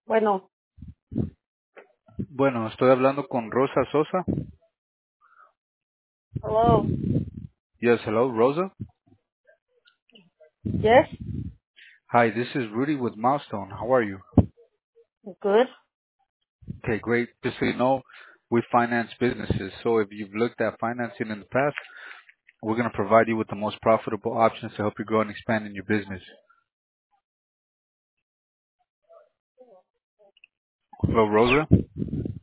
Bueno, Bueno, estoy hablando con Rosa Sosa. hello, Yes, hello, Rosa. yes, Hi, this is Rudy with Milestone. How are you? good. Okay, great. Just so you know, we finance businesses. So if you've looked at financing in the past, we're going to provide you with the most profitable options to help you grow and expand in your business. Hello, Rosa.